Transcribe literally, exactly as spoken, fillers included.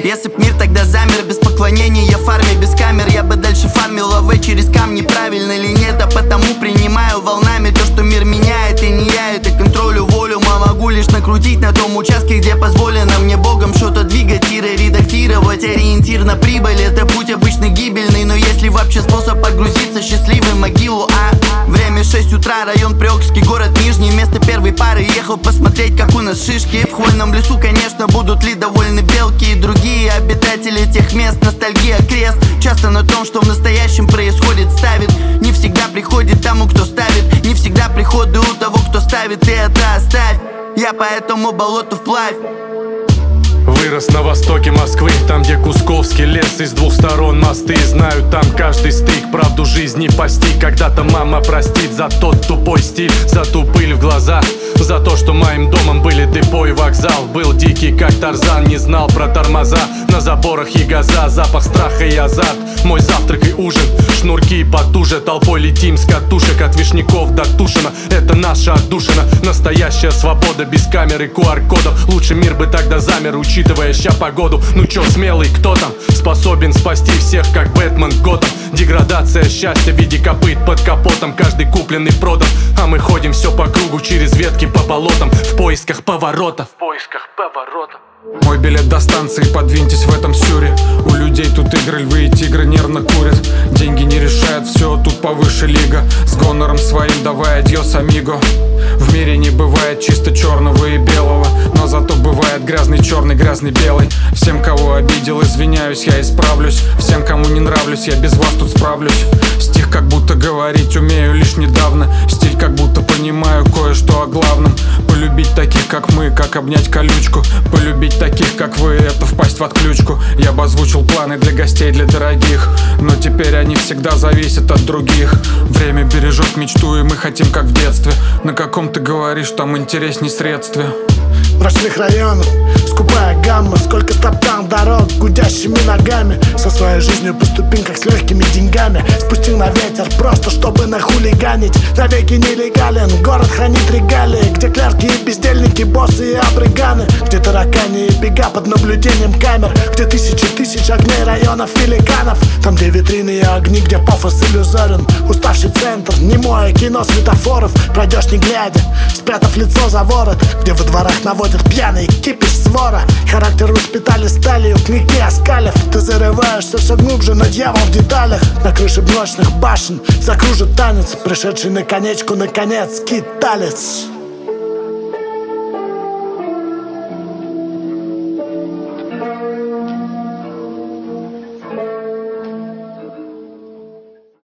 Если б мир тогда замер без поклонения, я фарме без камер, я бы дальше фармил АВ через камни. Правильно ли нет, а потому принимаю волнами то, что мир меняет, и не я это контролю волю. А могу лишь накрутить на том участке, где позволено мне Богом что-то двигать и редактировать. Ориентир на прибыль — это путь обычно гибельный, но есть ли вообще способ погрузиться счастливый в могилу, а? Время шесть утра, район Приокский, город Нижний. Вместо первой пары ехал посмотреть, как у нас шишки. В хвойном лесу, конечно, будут ли довольны белки и другие обитатели тех мест. Ностальгия крест часто на том, что в настоящем происходит, ставит. Не всегда приходит тому, кто ставит, не всегда приходы у того, кто ставит. Ты это оставь, я по этому болоту вплавь. Вырос на востоке Москвы, там, где Кусковский лес, и с двух сторон мосты. Знаю, там каждый стык, правду жизни постиг. Когда-то мама простит за тот тупой стиль, за ту пыль в глаза, за то, что моим домом были депо и вокзал. Был дикий, как Тарзан, не знал про тормоза. На заборах ягоза, запах страха и азарт. Мой завтрак и ужин, шнурки потуже. Толпой летим с катушек, от Вишняков до Тушина. Это наша отдушина, настоящая свобода. Без камер и ку ар кодов. Лучше мир бы тогда замер, учитывая ща погоду. Ну чё, смелый, кто там способен спасти всех, как Бэтмен Готэм? Деградация счастья в виде копыт под капотом. Каждый купленный продан, а мы ходим все по кругу, через ветки по болотам, в поисках поворота. В поисках поворота. Мой билет до станции, подвиньтесь в этом сюре. У людей тут игры, львы и тигры нервно курят. Деньги не решают все, тут повыше лига. С гонором своим давай адьос, амиго. В мире не бывает чисто черного и белого, но зато бывает грязный черный, грязный белый. Всем, кого обидел, извиняюсь, я исправлюсь. Всем, кому не нравлюсь, я без вас тут справлюсь. Стих как будто говорить умею лишь недавно. Стиль как будто понимаю кое-что о главном. Полюбить таких, как мы, как обнять колючку. Полюбить таких, как вы, это впасть в отключку. Я бы озвучил планы для гостей, для дорогих, но теперь они всегда зависят от других. Время бережет мечту, и мы хотим, как в детстве. На каком ты говоришь, там интересней средстве. Мрачных районов, скупая гамма. Сколько стоптан дорог гудящими ногами. Со своей жизнью по ступеньках с легкими деньгами. Спустил на ветер просто, чтобы нахулиганить. Навеки нелегален, город хранит регалии. Где клерки и бездельники, боссы и абриганы. Где таракани и бега под наблюдением камер. Где тысячи тысяч огней районов великанов. Там, где витрины и огни, где пафос иллюзорен. Уставший центр, немое кино светофоров. Пройдешь не глядя, спрятав лицо за ворот. Где во дворах наводят пьяный кипиш свора. Характер воспитали сталью, книги оскалив. Ты зарываешься все глубже, но дьявол в деталях. На крыше блочных башен закружит танец, пришедший на конечку, наконец, скиталец.